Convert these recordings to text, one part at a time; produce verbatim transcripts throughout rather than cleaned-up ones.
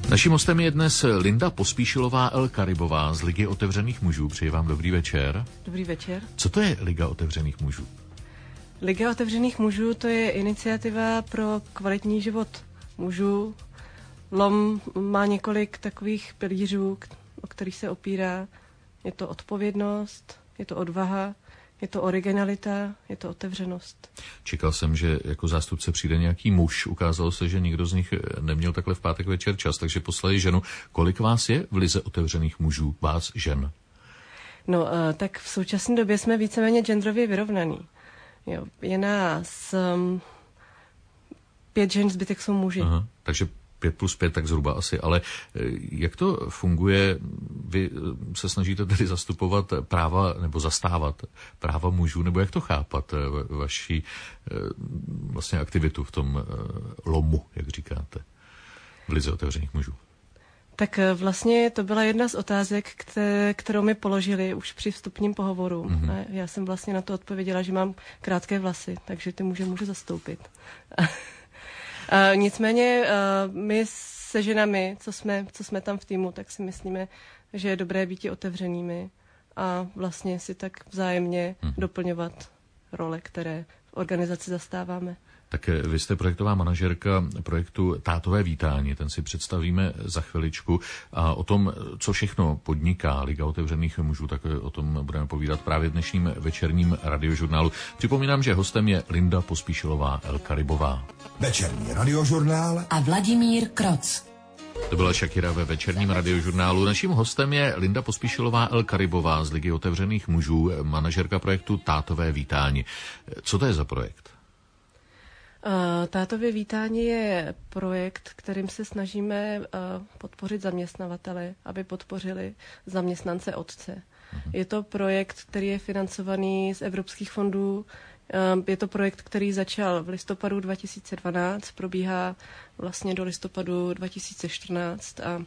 Naším hostem je dnes Linda Pospíšilová El Karibová z Ligy otevřených mužů. Přeji vám dobrý večer. Dobrý večer. Co to je Liga otevřených mužů? Liga otevřených mužů to je iniciativa pro kvalitní život mužů. L O M má několik takových pilířů, o kterých se opírá. Je to odpovědnost, je to odvaha, je to originalita, je to otevřenost. Čekal jsem, že jako zástupce přijde nějaký muž. Ukázalo se, že nikdo z nich neměl takhle v pátek večer čas, takže poslali ženu. Kolik vás je v Lize otevřených mužů, vás žen? No, tak v současné době jsme víceméně genderově vyrovnaný. Jo, je nás um, pět žen, zbytek jsou muži. Aha, takže pět plus pět, tak zhruba asi. Ale jak to funguje? Vy se snažíte tedy zastupovat práva nebo zastávat práva mužů, nebo jak to chápat, vaši vlastně aktivitu v tom lomu, jak říkáte, v Lize otevřených mužů? Tak vlastně to byla jedna z otázek, kterou mi položili už při vstupním pohovoru. Mm-hmm. A já jsem vlastně na to odpověděla, že mám krátké vlasy, takže ty muže můžu zastoupit. A nicméně my se ženami, co jsme, co jsme tam v týmu, tak si myslíme, že je dobré být otevřenými a vlastně si tak vzájemně hmm. doplňovat role, které v organizaci zastáváme. Tak vy jste projektová manažerka projektu Tátové vítání, ten si představíme za chviličku. A o tom, co všechno podniká Liga otevřených mužů, tak o tom budeme povídat právě v dnešním večerním radiožurnálu. Připomínám, že hostem je Linda Pospíšilová El Karibová. Večerní radiožurnál a Vladimír Kroc. To byla Shakira ve večerním radiožurnálu. Naším hostem je Linda Pospíšilová El Karibová z Ligy otevřených mužů, manažerka projektu Tátové vítání. Co to je za projekt? Tátově vítání je projekt, kterým se snažíme podpořit zaměstnavatele, aby podpořili zaměstnance otce. Je to projekt, který je financovaný z evropských fondů. Je to projekt, který začal v listopadu dva tisíce dvanáct, probíhá vlastně do listopadu dva tisíce čtrnáct a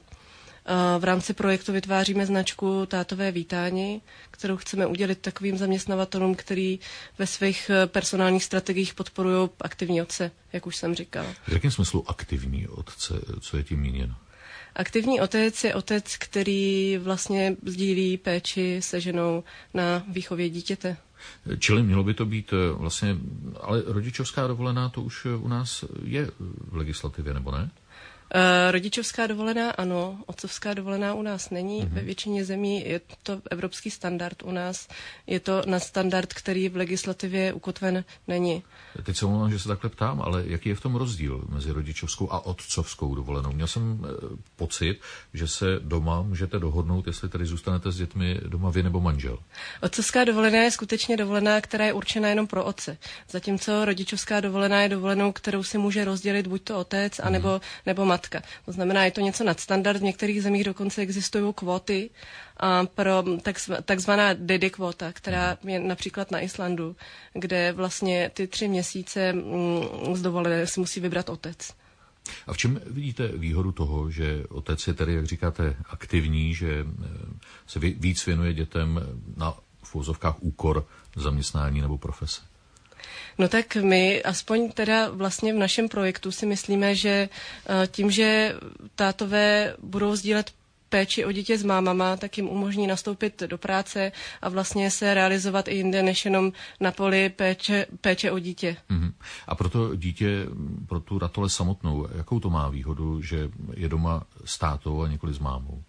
v rámci projektu vytváříme značku Tátové vítání, kterou chceme udělit takovým zaměstnavatelům, který ve svých personálních strategiích podporují aktivní otce, jak už jsem říkala. V jakém smyslu aktivní otce? Co je tím míněno? Aktivní otec je otec, který vlastně sdílí péči se ženou na výchově dítěte. Čili mělo by to být vlastně, ale rodičovská dovolená to už u nás je v legislativě, nebo ne? Uh, rodičovská dovolená ano, otcovská dovolená u nás není. Mm-hmm. Ve většině zemí je to evropský standard, u nás je to nadstandard, který v legislativě ukotven není. Teď se omlouvám, že se takhle ptám, ale jaký je v tom rozdíl mezi rodičovskou a otcovskou dovolenou? Měl jsem pocit, že se doma můžete dohodnout, jestli tady zůstanete s dětmi doma vy nebo manžel. Otcovská dovolená je skutečně dovolená, která je určena jenom pro otce. Zatímco rodičovská dovolená je dovolenou, kterou si může rozdělit buď to otec, anebo, mm-hmm. nebo matka. To znamená, je to něco nadstandard. V některých zemích dokonce existují kvóty a pro takzvaná daddy kvóta, která je například na Islandu, kde vlastně ty tři měsíce z dovolené si musí vybrat otec. A v čem vidíte výhodu toho, že otec je tedy, jak říkáte, aktivní, že se víc věnuje dětem na v uvozovkách úkor zaměstnání nebo profese? No tak my, aspoň teda vlastně v našem projektu si myslíme, že tím, že tátové budou sdílet péči o dítě s mámama, tak jim umožní nastoupit do práce a vlastně se realizovat i jinde, než jenom na poli péče, péče o dítě. Mm-hmm. A pro to dítě, pro tu ratole samotnou, jakou to má výhodu, že je doma s tátou a nikoli s mámou?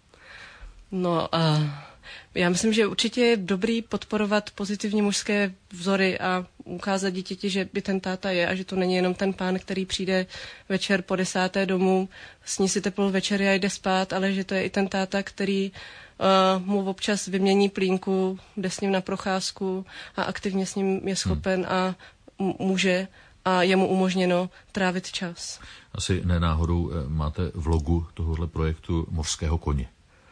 No uh, já myslím, že určitě je dobrý podporovat pozitivní mužské vzory a ukázat dítěti, že by ten táta je a že to není jenom ten pán, který přijde večer po desáté domů, sní si teplou večeři a jde spát, ale že to je i ten táta, který uh, mu občas vymění plínku, jde s ním na procházku a aktivně s ním je schopen hmm. a může a je mu umožněno trávit čas. Asi nenáhodou máte v logu tohohle projektu mořského koně.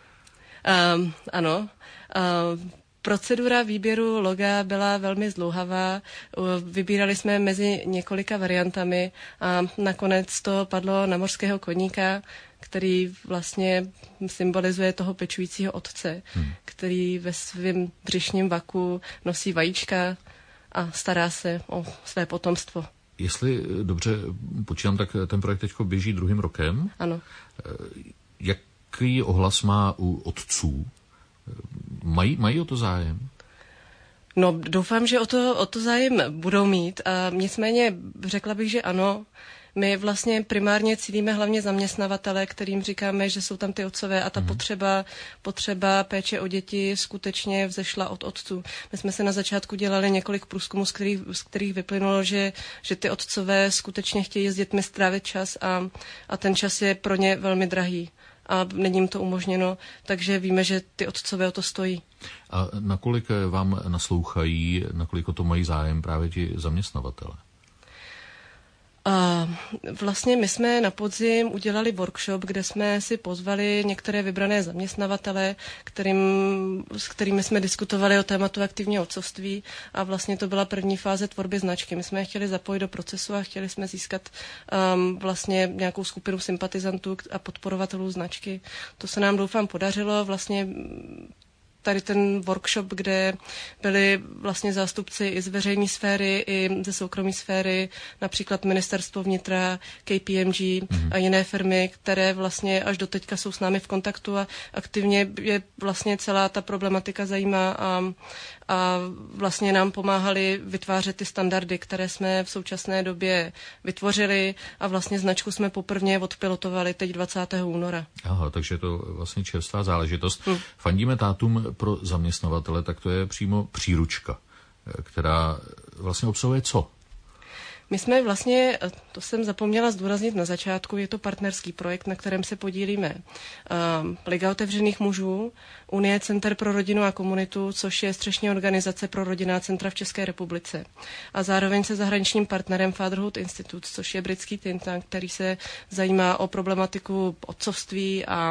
Um, ano. Um, procedura výběru loga byla velmi zdlouhavá. Vybírali jsme mezi několika variantami a nakonec to padlo na mořského koníka, který vlastně symbolizuje toho pečujícího otce, hmm. který ve svém břišním vaku nosí vajíčka a stará se o své potomstvo. Jestli dobře počítám, tak ten projekt teď běží druhým rokem. Ano. Jaký ohlas má u otců? Mají, mají o to zájem? No, doufám, že o to, o to zájem budou mít. A nicméně řekla bych, že ano. My vlastně primárně cílíme hlavně zaměstnavatele, kterým říkáme, že jsou tam ty otcové a ta hmm. potřeba, potřeba péče o děti skutečně vzešla od otců. My jsme se na začátku dělali několik průzkumů, z kterých, z kterých vyplynulo, že, že ty otcové skutečně chtějí s dětmi strávit čas a, a ten čas je pro ně velmi drahý. A není jim to umožněno, takže víme, že ty otcové o to stojí. A nakolik vám naslouchají, nakolik o to mají zájem právě ti zaměstnavatele? A vlastně my jsme na podzim udělali workshop, kde jsme si pozvali některé vybrané zaměstnavatele, kterým, s kterými jsme diskutovali o tématu aktivního otcovství a vlastně to byla první fáze tvorby značky. My jsme je chtěli zapojit do procesu a chtěli jsme získat um, vlastně nějakou skupinu sympatizantů a podporovatelů značky. To se nám doufám podařilo. Vlastně tady ten workshop, kde byli vlastně zástupci i z veřejné sféry, i ze soukromé sféry, například Ministerstvo vnitra, K P M G mm-hmm. a jiné firmy, které vlastně až do teďka jsou s námi v kontaktu a aktivně je vlastně celá ta problematika zajímá a, a vlastně nám pomáhali vytvářet ty standardy, které jsme v současné době vytvořili a vlastně značku jsme poprvé odpilotovali teď dvacátého února. Aha, takže je to vlastně čerstvá záležitost. Hmm. Fandíme tátům pro zaměstnavatele, tak to je přímo příručka, která vlastně obsahuje co? My jsme vlastně, to jsem zapomněla zdůraznit na začátku, je to partnerský projekt, na kterém se podílíme uh, Liga otevřených mužů, Unie center pro rodinu a komunitu, což je střešní organizace pro rodinná centra v České republice. A zároveň se zahraničním partnerem Fatherhood Institute, což je britský think tank, který se zajímá o problematiku otcovství a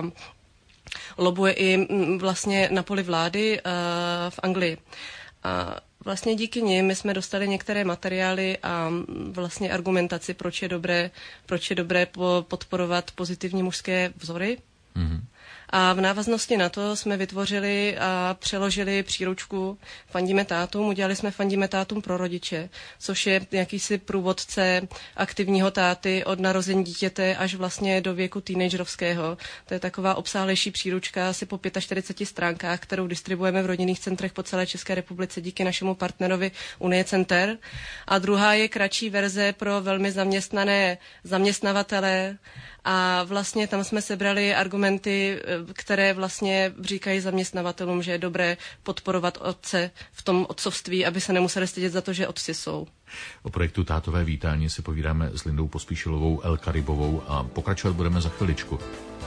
lobuje i vlastně na poli vlády uh, v Anglii. A vlastně díky nim my jsme dostali některé materiály a vlastně argumentaci, proč je dobré, proč je dobré podporovat pozitivní mužské vzory. Mm-hmm. A v návaznosti na to jsme vytvořili a přeložili příručku Fandíme tátům. Udělali jsme Fandíme tátům pro rodiče, což je jakýsi průvodce aktivního táty od narození dítěte až vlastně do věku teenagerovského. To je taková obsáhlejší příručka asi po čtyřiceti pěti stránkách, kterou distribuujeme v rodinných centrech po celé České republice díky našemu partnerovi Unie center. A druhá je kratší verze pro velmi zaměstnané zaměstnavatele. A vlastně tam jsme sebrali argumenty, které vlastně říkají zaměstnavatelům, že je dobré podporovat otce v tom otcovství, aby se nemuseli stydět za to, že otci jsou. O projektu Tátové vítání si povídáme s Lindou Pospíšilovou El Karibovou a pokračovat budeme za chviličku.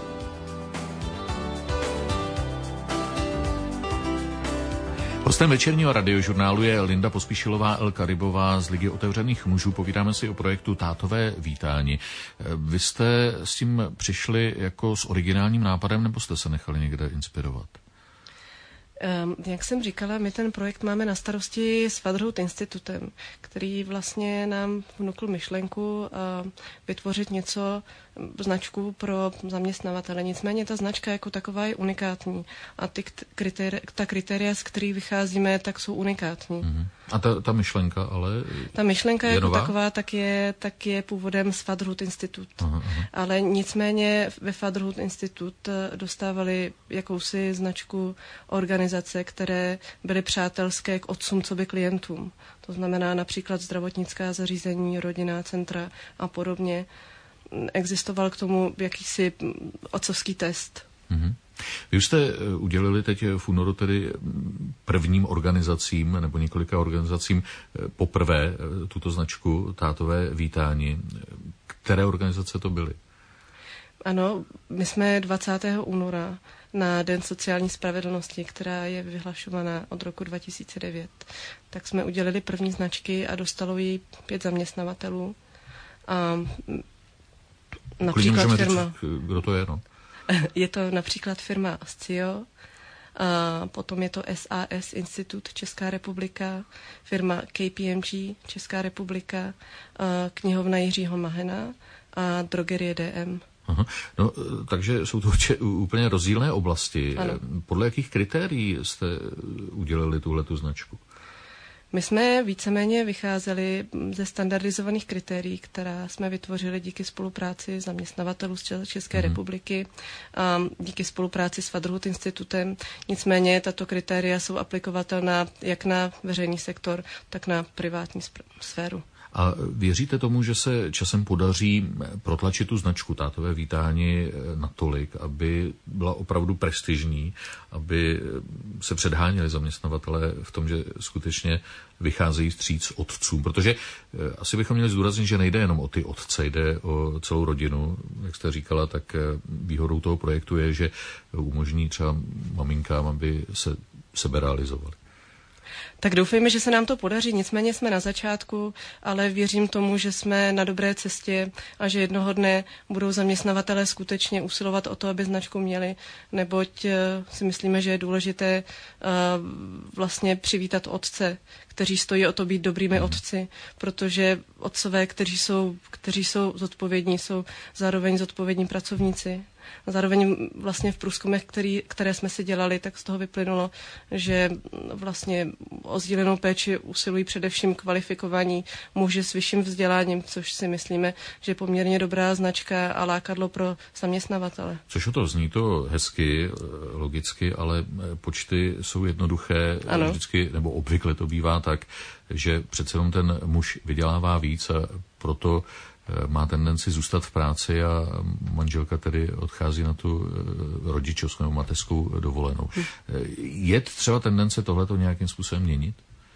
Hostem večerního radiožurnálu je Linda Pospíšilová El Karibová z Ligy otevřených mužů. Povídáme si o projektu Tátové vítání. Vy jste s tím přišli jako s originálním nápadem, nebo jste se nechali někde inspirovat? Um, jak jsem říkala, my ten projekt máme na starosti s Fatherhood Institutem, který vlastně nám vnukl myšlenku uh, vytvořit něco, značku pro zaměstnavatele. Nicméně ta značka jako taková je unikátní a ty kritéria, ta kritéria, z kterých vycházíme, tak jsou unikátní. Mm-hmm. A ta, ta myšlenka ale Ta myšlenka je jako nová? taková tak je, tak je původem z Fatherhood Institute. Aha, aha. Ale nicméně ve Fatherhood Institute dostávali jakousi značku organizace, které byly přátelské k otcům co by klientům. To znamená například zdravotnická zařízení, rodinná centra a podobně. Existoval k tomu jakýsi otcovský test. Mm-hmm. Vy už jste udělili teď v únoru tedy prvním organizacím nebo několika organizacím poprvé tuto značku Tátové vítání. Které organizace to byly? Ano, my jsme dvacátého února na Den sociální spravedlnosti, která je vyhlašovaná od roku dva tisíce devět, tak jsme udělili první značky a dostalo jí pět zaměstnavatelů. A například firma... Říct, kdo to je, no? Je to například firma Scio, a potom je to S A S Institut Česká republika, firma K P M G Česká republika, a knihovna Jiřího Mahena a drogerie D M. Aha. No, takže jsou to úplně rozdílné oblasti. Ano. Podle jakých kritérií jste udělali tuhletu značku? My jsme víceméně vycházeli ze standardizovaných kritérií, která jsme vytvořili díky spolupráci zaměstnavatelů z České mm. republiky a díky spolupráci s Fatherhood institutem. Nicméně tato kritéria jsou aplikovatelná jak na veřejný sektor, tak na privátní sféru. A věříte tomu, že se časem podaří protlačit tu značku Tátové vítání natolik, aby byla opravdu prestižní, aby se předháněli zaměstnavatelé v tom, že skutečně vycházejí vstříc otcům? Protože asi bychom měli zdůraznit, že nejde jenom o ty otce, jde o celou rodinu. Jak jste říkala, tak výhodou toho projektu je, že umožní třeba maminkám, aby se seberealizovali. Tak doufejme, že se nám to podaří, nicméně jsme na začátku, ale věřím tomu, že jsme na dobré cestě a že jednoho dne budou zaměstnavatelé skutečně usilovat o to, aby značku měli, neboť si myslíme, že je důležité vlastně přivítat otce, kteří stojí o to být dobrými otci, protože otcové, kteří jsou, kteří jsou zodpovědní, jsou zároveň zodpovědní pracovníci. Zároveň vlastně v průzkumech, který, které jsme si dělali, tak z toho vyplynulo, že vlastně o sdílenou péči usilují především kvalifikovaní muži s vyšším vzděláním, což si myslíme, že je poměrně dobrá značka a lákadlo pro zaměstnavatele. Což o to zní to hezky, logicky, ale počty jsou jednoduché. Ano. Vždycky, nebo obvykle to bývá tak, že přece jenom ten muž vydělává víc a proto má tendenci zůstat v práci a manželka tedy odchází na tu rodičovskou nebo mateřskou dovolenou. Je třeba tendence tohleto nějakým způsobem měnit?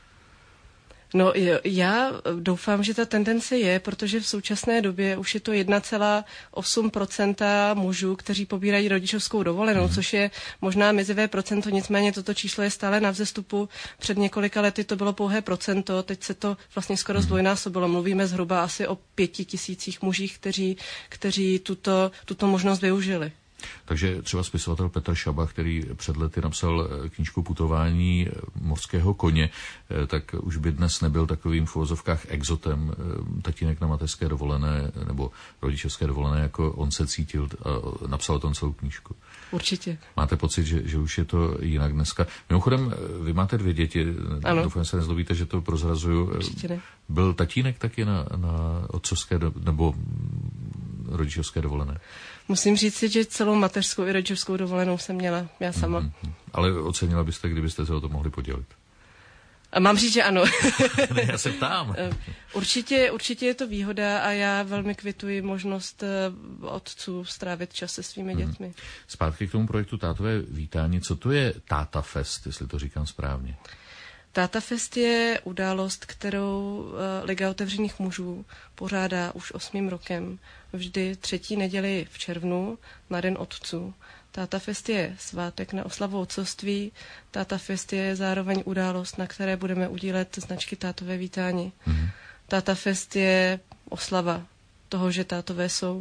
No já doufám, že ta tendence je, protože v současné době už je to jedna celá osm procenta mužů, kteří pobírají rodičovskou dovolenou, mm. což je možná mizivé procento, nicméně toto číslo je stále na vzestupu. Před několika lety to bylo pouhé procento, teď se to vlastně skoro mm. zdvojnásobilo. Mluvíme zhruba asi o pěti tisících mužích, kteří, kteří tuto, tuto možnost využili. Takže třeba spisovatel Petr Šaba, který před lety napsal knížku Putování mořského koně, tak už by dnes nebyl takovým v uvozovkách exotem, tatínek na mateřské dovolené nebo rodičovské dovolené, jako on se cítil a napsal o tom celou knížku. Určitě. Máte pocit, že, že už je to jinak dneska? Mimochodem, vy máte dvě děti, ano. Doufám, se nezlobíte, že to prozrazuju. Určitě ne. Byl tatínek taky na, na otcovské do, nebo rodičovské dovolené? Musím říct si, že celou mateřskou i rodičovskou dovolenou jsem měla já sama. Mm-hmm. Ale ocenila byste, kdybyste se o to mohli podělit? A mám říct, že ano. Ne, já se ptám. určitě, určitě je to výhoda a já velmi kvituji možnost otců strávit čas se svými mm-hmm. dětmi. Zpátky k tomu projektu Tátové vítání. Co to je Táta Fest, jestli to říkám správně? Táta Fest je událost, kterou Liga otevřených mužů pořádá už osmým rokem. Vždy třetí neděli v červnu na Den otců. Táta Fest je svátek na oslavu otcovství. Táta Fest je zároveň událost, na které budeme udílet značky Tátové vítání. Mm-hmm. Táta Fest je oslava toho, že tátové jsou.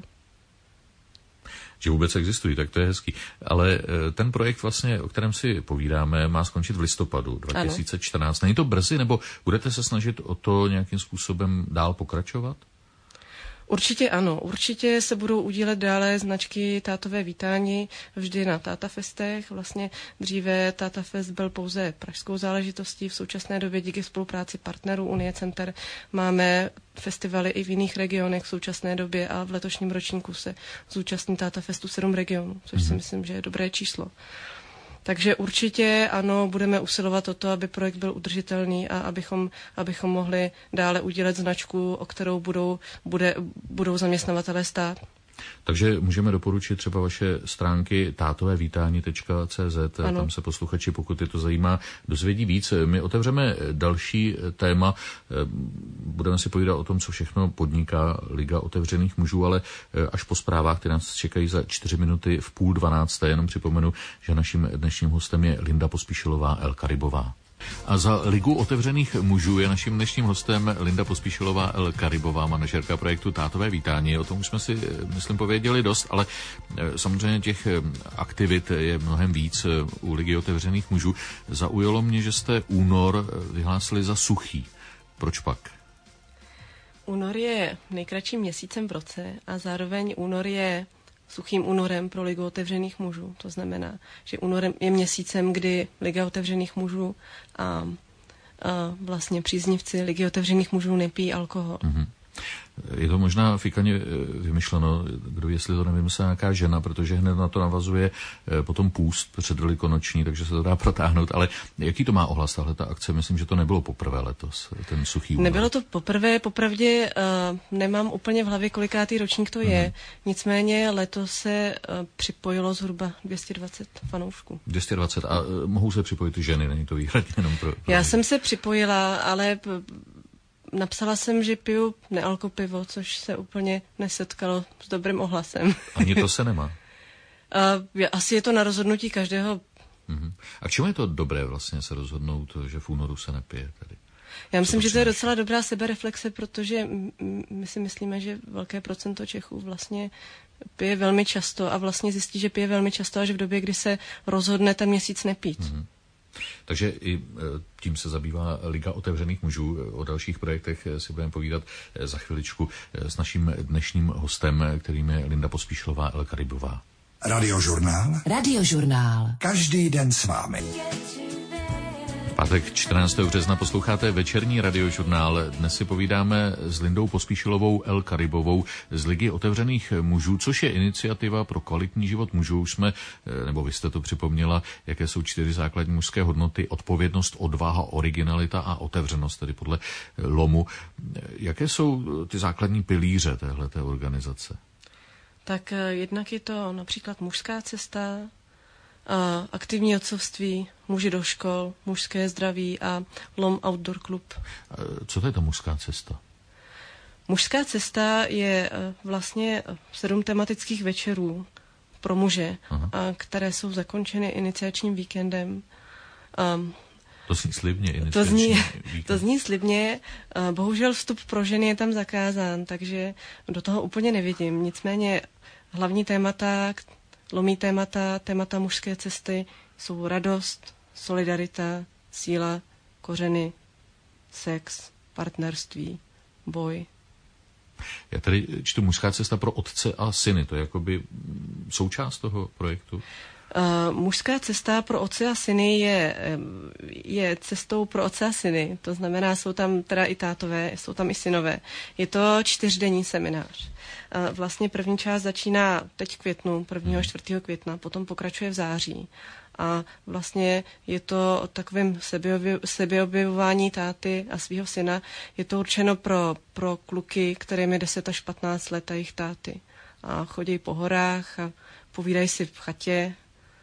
Že vůbec existují, tak to je hezký. Ale ten projekt vlastně, o kterém si povídáme, má skončit v listopadu dva tisíce čtrnáct. Ano. Není to brzy, nebo budete se snažit o to nějakým způsobem dál pokračovat? Určitě ano, určitě se budou udílet dále značky Tátové vítání vždy na Táta Festech. Vlastně dříve Táta Fest byl pouze pražskou záležitostí, v současné době díky spolupráci partnerů Unie Center máme festivaly i v jiných regionech v současné době a v letošním ročníku se zúčastní Táta Festu sedm regionů, což mm-hmm. si myslím, že je dobré číslo. Takže určitě ano, budeme usilovat o to, aby projekt byl udržitelný a abychom, abychom mohli dále udělat značku, o kterou budou, bude, budou zaměstnavatelé stát. Takže můžeme doporučit třeba vaše stránky tátovevítání tečka cé zet, ano. Tam se posluchači, pokud je to zajímá, dozvědí víc. My otevřeme další téma, budeme si povídat o tom, co všechno podniká Liga otevřených mužů, ale až po zprávách, které nás čekají za čtyři minuty v půl dvanácté. Jenom připomenu, že naším dnešním hostem je Linda Pospíšilová El Karibová. A za Ligu otevřených mužů je naším dnešním hostem Linda Pospíšilová El Karibová, manažerka projektu Tátové vítání. O tom už jsme si, myslím, pověděli dost, ale samozřejmě těch aktivit je mnohem víc u Ligy otevřených mužů. Zaujalo mě, že jste únor vyhlásili za suchý. Proč pak? Únor je nejkratším měsícem v roce a zároveň únor je suchým únorem pro Ligu otevřených mužů. To znamená, že únorem je měsícem, kdy Liga otevřených mužů a vlastně příznivci Ligy otevřených mužů nepijí alkohol. Mm-hmm. Je to možná fikaně vymyšleno, kdo jestli to nevymyslela nějaká žena, protože hned na to navazuje potom půst předvelikonoční, takže se to dá protáhnout. Ale jaký to má ohlas, tahle ta akce? Myslím, že to nebylo poprvé letos, ten suchý únor. Nebylo to poprvé, popravdě uh, nemám úplně v hlavě, kolikátý ročník to je. Mm. Nicméně letos se uh, připojilo zhruba dvě stě dvacet fanoušků. dvě stě dvacet a uh, mohou se připojit ženy, není to výhradně jenom pro... pro Já mě. jsem se připojila, ale... P- Napsala jsem, že piju nealkopivo, což se úplně nesetkalo s dobrým ohlasem. Ani to se nemá? uh, asi je to na rozhodnutí každého. Uh-huh. A k čemu je to dobré vlastně se rozhodnout, že v únoru se nepije tady? Já myslím, že to je docela dobrá sebereflexe, protože my si myslíme, že velké procento Čechů vlastně pije velmi často a vlastně zjistí, že pije velmi často až v době, kdy se rozhodne ten měsíc nepít. Uh-huh. Takže i tím se zabývá Liga otevřených mužů. O dalších projektech si budeme povídat za chviličku s naším dnešním hostem, kterým je Linda Pospíšilová El Karibová. Radiožurnál. Radiožurnál. Každý den s vámi. Pátek čtrnáctého března posloucháte večerní radiožurnál. Dnes si povídáme s Lindou Pospíšilovou El Karibovou z Ligy otevřených mužů, což je iniciativa pro kvalitní život mužů. Už jsme, nebo vy jste to připomněla, jaké jsou čtyři základní mužské hodnoty: odpovědnost, odvaha, originalita a otevřenost, tedy podle Lomu. Jaké jsou ty základní pilíře téhleté organizace? Tak jednak je to například mužská cesta, a aktivní otcovství, muži do škol, mužské zdraví a Lom Outdoor Club. Co to je ta mužská cesta? Mužská cesta je vlastně sedm tematických večerů pro muže, a které jsou zakončeny iniciačním víkendem. Um, to zní slibně. To zní, to zní slibně. Bohužel vstup pro ženy je tam zakázán, takže do toho úplně nevidím. Nicméně hlavní témata, Lomí témata, témata mužské cesty jsou radost, solidarita, síla, kořeny, sex, partnerství, boj. Já tady čtu mužská cesta pro otce a syny, to je jakoby součást toho projektu? Uh, mužská cesta pro otce a syny je, je cestou pro otce a syny, to znamená, jsou tam teda i tátové, jsou tam i synové. Je to čtyřdenní seminář. Uh, vlastně první část začíná teď v květnu, prvního a čtvrtého května, potom pokračuje v září. A vlastně je to o takovém sebeobjevování táty a svého syna. Je to určeno pro, pro kluky, kterým je deset až patnáct let a jejich táty. A chodí po horách a povídají si v chatě.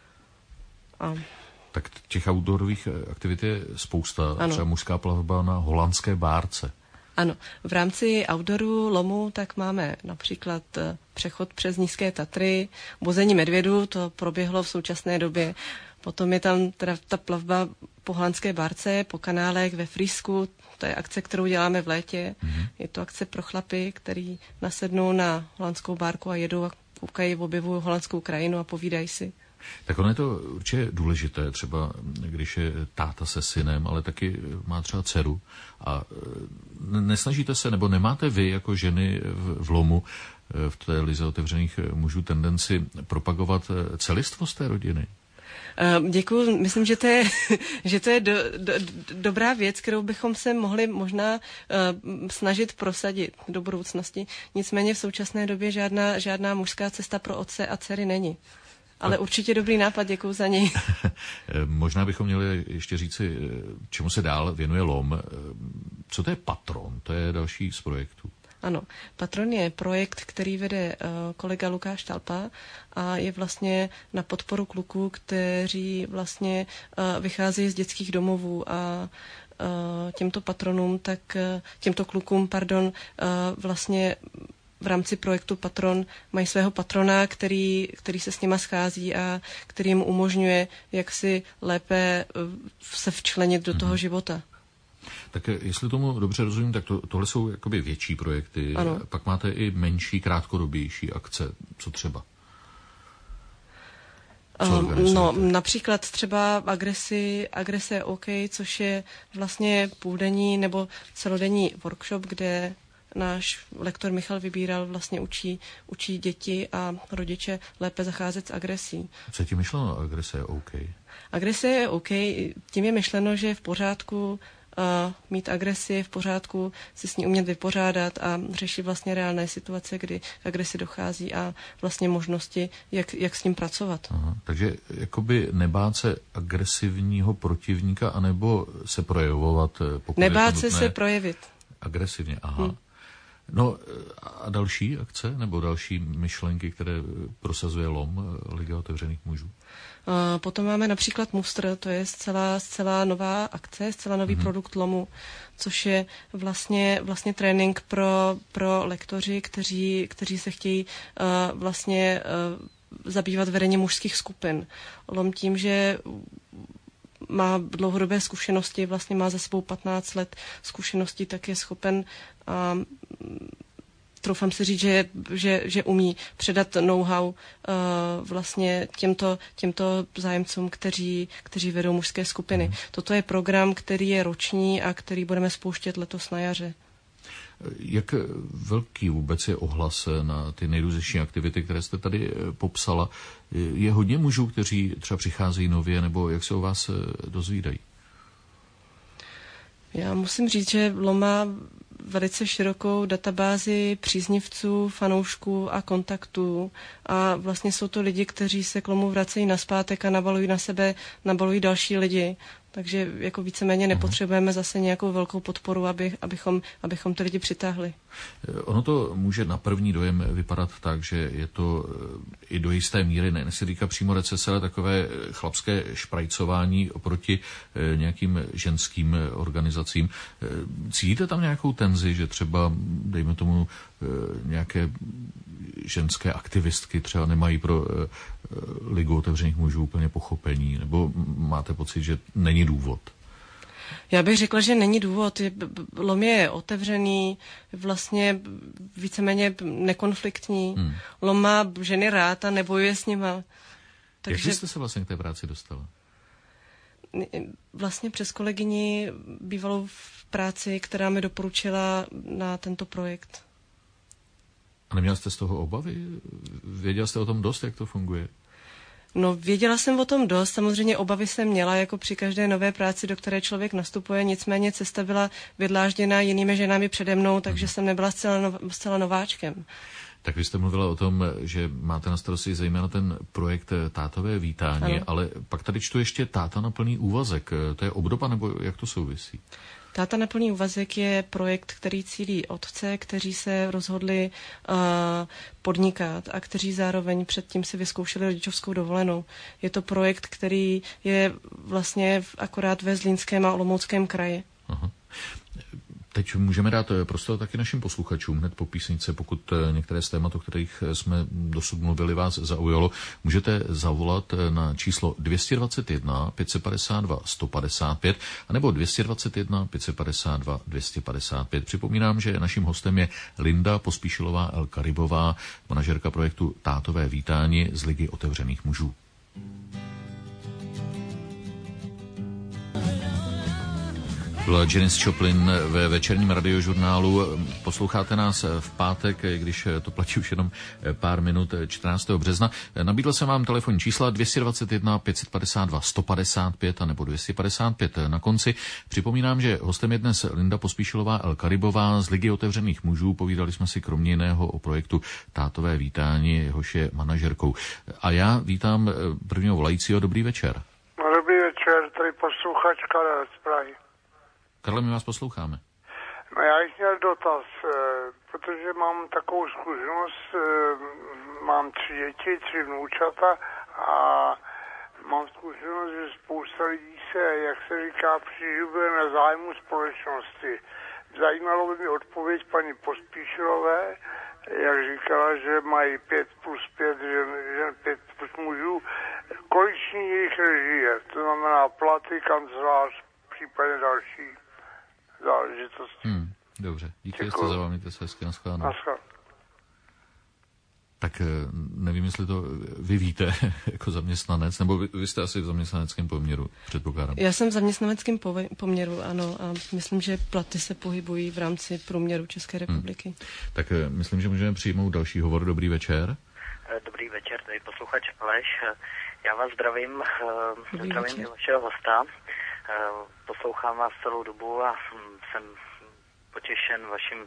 A... Tak těch outdoorových aktivit je spousta. Ano. Třeba mužská plavba na holandské bárce. Ano, v rámci outdooru Lomu tak máme například přechod přes Nízké Tatry, bození medvědů, to proběhlo v současné době. Potom je tam teda ta plavba po holandské bárce, po kanálech ve Frýsku, to je akce, kterou děláme v létě. Mm-hmm. Je to akce pro chlapy, který nasednou na holandskou bárku a jedou a koukají, objevují holandskou krajinu a povídají si. Tak ono je to určitě důležité, třeba když je táta se synem, ale taky má třeba dceru. A nesnažíte se, nebo nemáte vy jako ženy v, v Lomu, v té lize otevřených mužů, tendenci propagovat celistvost té rodiny? Děkuju. Myslím, že to je, že to je do, do, dobrá věc, kterou bychom se mohli možná uh, snažit prosadit do budoucnosti. Nicméně v současné době žádná, žádná mužská cesta pro otce a dcery není. Ale určitě dobrý nápad, děkuju za něj. Možná bychom měli ještě říci, čemu se dál věnuje Lom. Co to je Patron? To je další z projektů. Ano, Patron je projekt, který vede uh, kolega Lukáš Talpa a je vlastně na podporu kluků, kteří vlastně uh, vycházejí z dětských domovů a uh, těmto patronům, tak uh, těmto klukům, pardon, uh, vlastně v rámci projektu Patron mají svého patrona, který, který se s nima schází a který jim umožňuje, jak si lépe se včlenit do toho života. Tak jestli tomu dobře rozumím, tak to, tohle jsou jakoby větší projekty. Ano. Pak máte i menší, krátkodobější akce. Co třeba? Co um, no, například třeba agresi, agrese OK, což je vlastně půldenní nebo celodenní workshop, kde náš lektor Michal Vybíral vlastně učí, učí děti a rodiče lépe zacházet s agresí. Co je tím myšleno, agrese je OK? Agrese je OK, tím je myšleno, že je v pořádku mít agresi v pořádku, si s ní umět vypořádat a řešit vlastně reálné situace, kdy k agresi dochází a vlastně možnosti, jak, jak s ním pracovat. Aha, takže jakoby nebát se agresivního protivníka, anebo se projevovat, pokud nebát je to se nutné, se projevit. Agresivně, aha. Hmm. No a další akce nebo další myšlenky, které prosazuje LOM, Liga otevřených mužů? Potom máme například Mustr, to je zcela, zcela nová akce, zcela nový mm-hmm. produkt LOMu, což je vlastně, vlastně trénink pro, pro lektoři, kteří, kteří se chtějí uh, vlastně uh, zabývat vedením mužských skupin. LOM tím, že má dlouhodobé zkušenosti, vlastně má za sebou patnáct let zkušeností, tak je schopen a troufám si říct, že, že, že umí předat know-how uh, vlastně těmto, těmto zájemcům, kteří, kteří vedou mužské skupiny. Mm. Toto je program, který je roční a který budeme spouštět letos na jaře. Jak velký vůbec je ohlas na ty nejrůznější aktivity, které jste tady popsala? Je hodně mužů, kteří třeba přicházejí nově, nebo jak se o vás dozvídají? Já musím říct, že LOM má velice širokou databázi příznivců, fanoušků a kontaktů a vlastně jsou to lidi, kteří se k LOMu vracejí nazpátek a nabalují na sebe, nabalují další lidi. Takže jako víceméně nepotřebujeme zase nějakou velkou podporu, aby, abychom, abychom ty lidi přitáhli. Ono to může na první dojem vypadat tak, že je to i do jisté míry, ne se týká přímo recese, ale takové chlapské šprajcování oproti nějakým ženským organizacím. Cítíte tam nějakou tenzi, že třeba, dejme tomu, nějaké ženské aktivistky třeba nemají pro Ligu otevřených mužů úplně pochopení, nebo máte pocit, že není důvod? Já bych řekla, že není důvod. LOM je otevřený, vlastně víceméně nekonfliktní. Hmm. LOM má ženy rád a nebojuje s nima. Takže... Jak jste se vlastně k té práci dostala? Vlastně přes kolegyni bývalou v práci, která mi doporučila na tento projekt. A neměla jste z toho obavy? Věděla jste o tom dost, jak to funguje? No, věděla jsem o tom dost, samozřejmě obavy jsem měla, jako při každé nové práci, do které člověk nastupuje, nicméně cesta byla vydlážděna jinými ženami přede mnou, takže hmm. jsem nebyla zcela, nov, zcela nováčkem. Tak vy jste mluvila o tom, že máte na starosti zejména ten projekt Tátové vítání, ano. Ale pak tady čtu ještě Táta na plný úvazek. To je obdoba, nebo jak to souvisí? Táta na plný úvazek je projekt, který cílí otce, kteří se rozhodli uh, podnikat a kteří zároveň předtím si vyzkoušeli rodičovskou dovolenou. Je to projekt, který je vlastně akorát ve Zlínském a Olomouckém kraji. Aha. Teď můžeme dát prostor taky našim posluchačům hned po písničce, pokud některé z témat, o kterých jsme dosud mluvili, vás zaujalo. Můžete zavolat na číslo dvě stě dvacet jedna pět set padesát dva sto padesát pět anebo dvě stě dvacet jedna pět set padesát dva dvě stě padesát pět. Připomínám, že naším hostem je Linda Pospíšilová El Karibová, manažerka projektu Tátové vítání z Ligy otevřených mužů. Byla Janis Joplin ve večerním radiožurnálu. Posloucháte nás v pátek, když to platí už jenom pár minut, čtrnáctého března. Nabídl jsem vám telefonní čísla dvě stě dvacet jedna pět set padesát dva sto padesát pět a nebo dvě stě padesát pět na konci. Připomínám, že hostem je dnes Linda Pospíšilová El Karibová z Ligy otevřených mužů. Povídali jsme si kromě jiného o projektu Tátové vítání, jehož je manažerkou. A já vítám prvního volajícího. Dobrý večer. Dobrý večer, tady posluchač Karel z Prahy. Karle, my vás posloucháme. No já bych měl dotaz, protože mám takovou zkušenost, mám tři děti, tři vnoučata a mám zkušenost, že spousta lidí se, jak se říká, přiživuje na zájmu společnosti. Zajímalo by mě odpověď paní Pospíšilové, jak říkala, že mají pět plus pět žen, žen pět plus mužů. Količní jejich režie, to znamená platy, kancelář, případně další záležitosti. Hmm, dobře, díky, jste za vám, mějte se hezky, nashledanou. Tak nevím, jestli to vy víte jako zaměstnanec, nebo vy, vy jste asi v zaměstnaneckém poměru, předpokládám. Já jsem v zaměstnaneckém poměru, ano, a myslím, že platy se pohybují v rámci průměru České republiky. Hmm. Tak myslím, že můžeme přijmout další hovor. Dobrý večer. Dobrý večer, tady posluchač Aleš. Já vás zdravím, Dobrý zdravím večer. vašeho hosta. Poslouchám vás celou dobu a jsem potěšen vaším,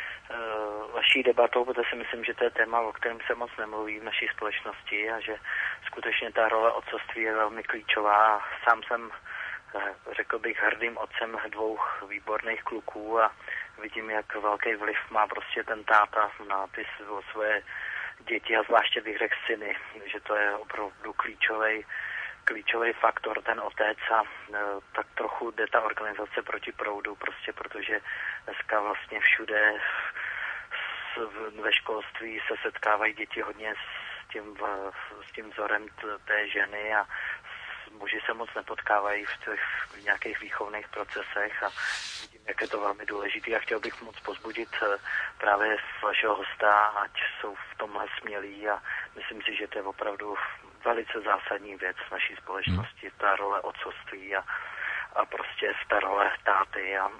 vaší debatou, protože si myslím, že to je téma, o kterém se moc nemluví v naší společnosti a že skutečně ta role otcovství je velmi klíčová. Sám jsem, řekl bych, hrdým otcem dvou výborných kluků a vidím, jak velký vliv má prostě ten táta na ty svoje děti a zvláště bych řekl syny, že to je opravdu klíčový klíčový faktor, ten otec a e, tak trochu jde ta organizace proti proudu, prostě protože dneska vlastně všude s, ve školství se setkávají děti hodně s tím, v, s tím vzorem t, té ženy a muži se moc nepotkávají v těch v nějakých výchovných procesech a vidím, jak je to velmi důležité a chtěl bych moc pozbudit právě vašeho hosta, ať jsou v tomhle smělí a myslím si, že to je opravdu velice zásadní věc v naší společnosti, ta role otcovství a, a prostě ta role táty. A, a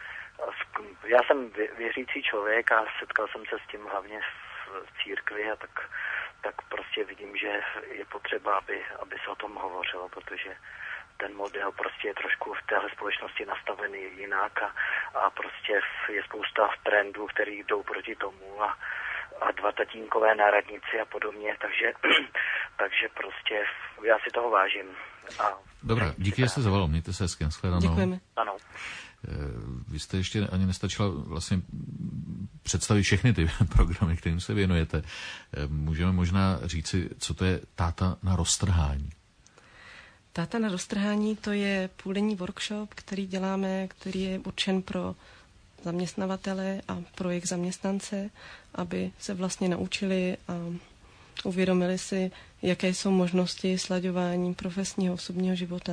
já jsem věřící člověk a setkal jsem se s tím hlavně v církvi a tak, tak prostě vidím, že je potřeba, aby, aby se o tom hovořilo, protože ten model prostě je trošku v téhle společnosti nastavený jinak a, a prostě je spousta trendů, které jdou proti tomu a, a dva tatínkové na radnici a podobně, takže, takže prostě já si toho vážím. A dobrá, díky, že jste zavolal, mějte se hezky, nashledanou. Děkujeme. Ano. Vy jste ještě ani nestačila vlastně představit všechny ty programy, kterým se věnujete. Můžeme možná říci, co to je táta na roztrhání. Táta na roztrhání, to je půldenní workshop, který děláme, který je určen pro zaměstnavatele a pro jejich zaměstnance, aby se vlastně naučili a uvědomili si, jaké jsou možnosti slaďování profesního osobního života.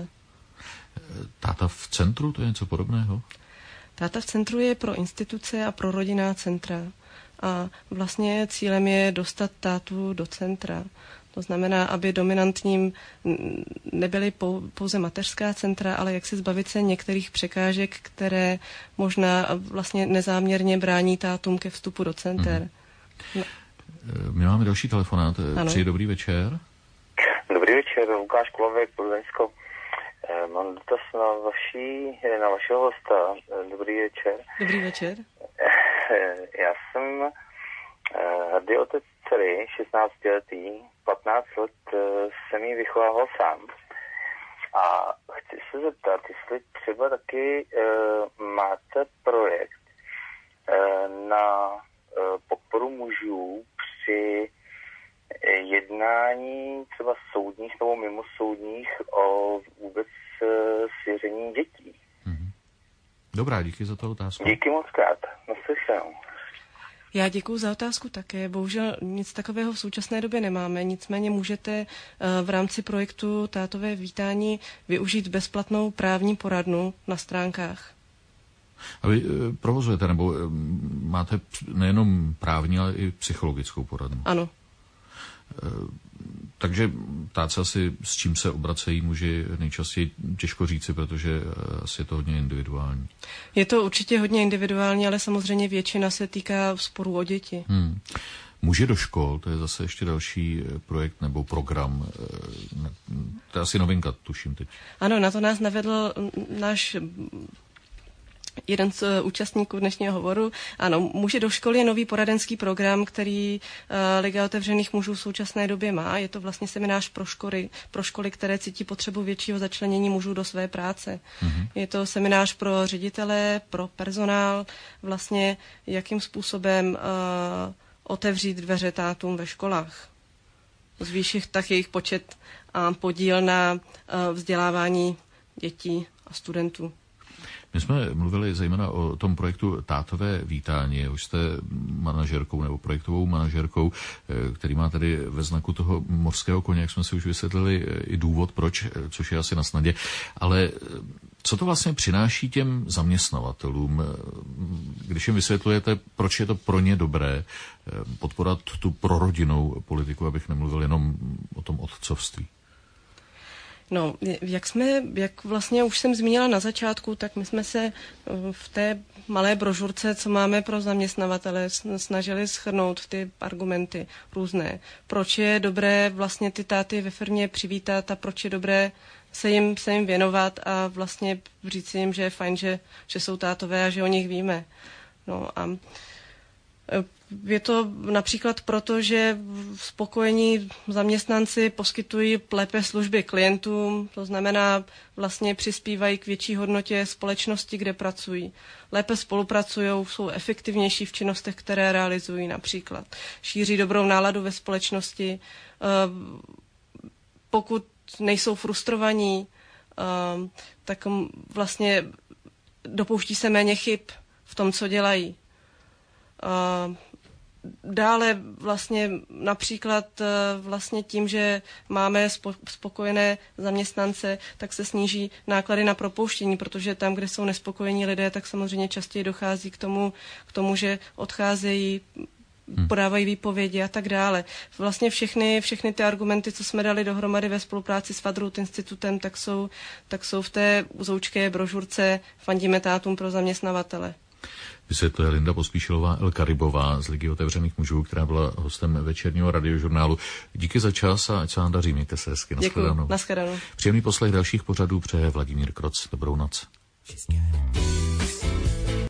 Táta v centru, to je něco podobného? Táta v centru je pro instituce a pro rodinná centra. A vlastně cílem je dostat tátu do centra. To znamená, aby dominantním nebyly pouze mateřská centra, ale jak se zbavit se některých překážek, které možná vlastně nezáměrně brání tátům ke vstupu do center. Mm. No. My máme další telefonát. Přeji dobrý večer. Dobrý večer, Lukáš Kulavek, Plzeňsko. Mám dotaz na, vaší, na vašeho hosta. Dobrý večer. Dobrý večer. Já jsem hrdý otec dcery, šestnáctiletý, patnáct let jsem ji vychovával sám. A chci se zeptat, jestli třeba taky uh, máte projekt uh, na uh, podporu mužů při jednání třeba soudních nebo mimo soudních o vůbec uh, svěření dětí. Mm-hmm. Dobrá, díky za tu otázku. Díky moc krát. Naslyšenou. Já děkuju za otázku také. Bohužel nic takového v současné době nemáme, nicméně můžete v rámci projektu Tátové vítání využít bezplatnou právní poradnu na stránkách. A vy provozujete, nebo máte nejenom právní, ale i psychologickou poradnu? Ano. Takže ptát se asi, s čím se obracejí muži, nejčastěji těžko říci, protože asi je to hodně individuální. Je to určitě hodně individuální, ale samozřejmě většina se týká sporů o děti. Hmm. Muži do škol, to je zase ještě další projekt nebo program. To je asi novinka, tuším teď. Ano, na to nás navedl náš jeden z účastníků dnešního hovoru. Ano, Muži do školy je nový poradenský program, který uh, Liga otevřených mužů v současné době má. Je to vlastně seminář pro školy, pro školy, které cítí potřebu většího začlenění mužů do své práce. Mm-hmm. Je to seminář pro ředitele, pro personál, vlastně jakým způsobem uh, otevřít dveře tátům ve školách. Zvýšit tak jejich počet a podíl na uh, vzdělávání dětí a studentů. My jsme mluvili zejména o tom projektu Tátové vítání. Už jste manažerkou nebo projektovou manažerkou, který má tedy ve znaku toho mořského koně, jak jsme si už vysvětlili i důvod, proč, což je asi na snadě. Ale co to vlastně přináší těm zaměstnavatelům, když jim vysvětlujete, proč je to pro ně dobré podporovat tu prorodinnou politiku, abych nemluvil jenom o tom otcovství? No, jak jsme, jak vlastně už jsem zmínila na začátku, tak my jsme se v té malé brožurce, co máme pro zaměstnavatele, snažili shrnout ty argumenty různé. Proč je dobré vlastně ty táty ve firmě přivítat a proč je dobré se jim, se jim věnovat a vlastně říct jim, že je fajn, že, že jsou tátové a že o nich víme. No a je to například proto, že spokojení zaměstnanci poskytují lépe služby klientům, to znamená vlastně přispívají k větší hodnotě společnosti, kde pracují. Lépe spolupracují, jsou efektivnější v činnostech, které realizují například. Šíří dobrou náladu ve společnosti. Pokud nejsou frustrovaní, tak vlastně dopouští se méně chyb v tom, co dělají. Dále vlastně například vlastně tím, že máme spokojené zaměstnance, tak se sníží náklady na propouštění, protože tam, kde jsou nespokojení lidé, tak samozřejmě častěji dochází k tomu, k tomu že odcházejí, podávají výpovědi a tak dále. Vlastně všechny, všechny ty argumenty, co jsme dali dohromady ve spolupráci s Fadrut institutem, tak jsou, tak jsou v té uzoučké brožurce Fandíme tátům pro zaměstnavatele. Vysvětluje Linda Pospíšilová El Karibová z Ligy otevřených mužů, která byla hostem večerního radiožurnálu. Díky za čas a ať se vám daří, mějte se hezky. Děkuji, nashledanou. Příjemný poslech dalších pořadů přeje Vladimír Kroc. Dobrou noc.